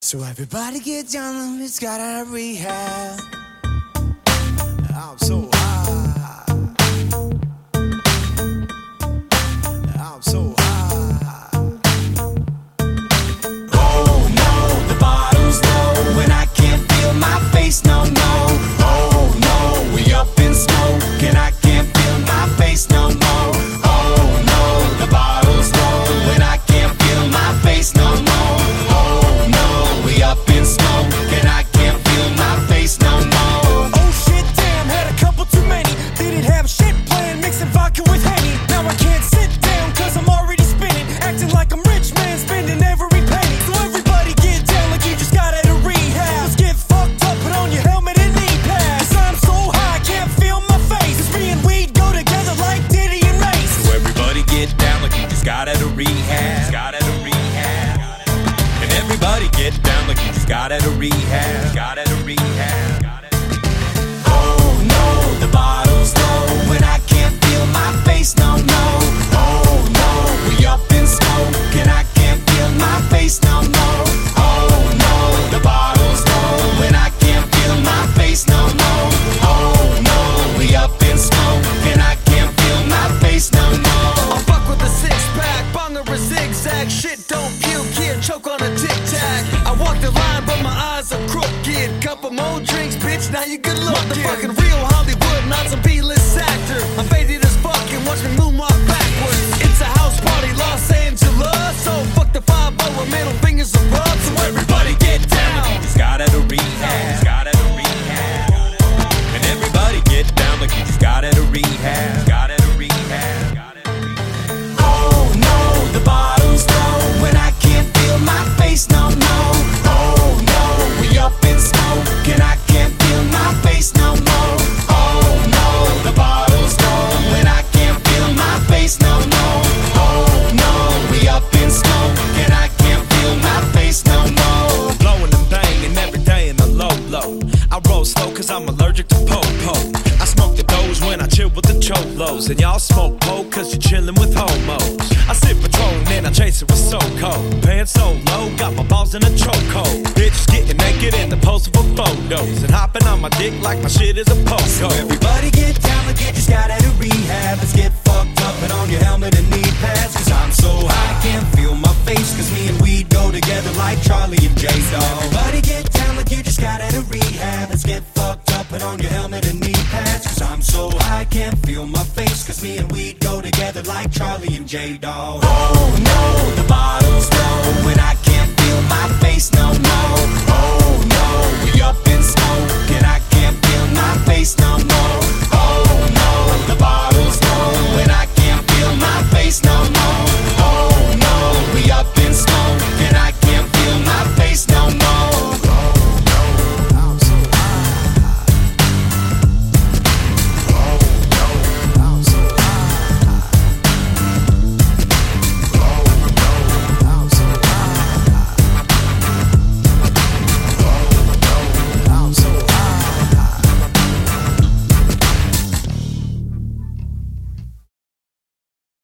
So everybody get down, it's got out of rehab. I'm so high. I'm so high. Oh no, the bottle's low, and I can't feel my face, no, no. Oh no, we up in smoke, and I can't feel my face no more. Oh no, the bottle's low, and I can't feel my face no more. Oh no, we up in smoke, and I can't feel my face no more. Oh shit, damn, had a couple too many. Didn't have shit playing, mixing vodka with Henny. Now I can't sit down, cause I'm already spinning. Acting like I'm rich, man, spending every penny. So everybody get down like you just got out of rehab. Let's get fucked up, put on your helmet and knee pads. Cause I'm so high, I can't feel my face. Cause me and weed go together like Diddy and Mace. So everybody get down like you just got out of rehab. Got out of rehab. And everybody get down like you just got out of rehab. Got out of rehab. Oh no, the bottle's low, and I can't feel my face, no, no. Oh no, we up in smoke, and I can't feel my face no more. Oh no, the bottle's low, and I can't feel my face no more. Oh no, we up in smoke, and I can't feel my face no more. I fuck with a six-pack, bong or a zigzag. Shit don't puke here, choke on a tic-tac. I walk the line, but my eyes are crooked. Couple more drinks, bitch, now you good looking. Motherfucking real Hollywood, not some B-list actor. I'm faded as fuck and watch me moonwalk backwards. It's a house party, Los Angeles. So fuck the 5-0 and middle fingers are rubbed. So everybody get down. Just got out of rehab. Got out of rehab. And everybody get down like you just got out of rehab. Got out of rehab. Oh no, the bottle's low, and I can't feel my face, no, no. Oh no, we up in smoke, and I can't feel my face no more. Oh no, the bottle's low, and I can't feel my face no more. Oh no, we up in smoke, and I can't feel my face no more. Blowing and banging every day in the low. I roll slow cause I'm allergic to po-po. I smoke the doze when I chill with the cholos. And y'all smoke po cause you're chilling with homos. I sip Patron and I chase it with so cold. Pants so low, got my balls in a chokehold. Bitches getting naked in the post for photos. And hopping on my dick like my shit is a post. So everybody get down like you just got out of rehab. Let's get fucked up and on your helmet and knee pads. Cause I'm so high I can't feel my face. Cause me and weed go together like Charlie and J-Dog. Everybody get down like you just got out of rehab. Let's get fucked up and on your helmet and knee pads. Cause I'm so high I can't feel my face. Cause me and weed go together like Charlie and J-Dog. Oh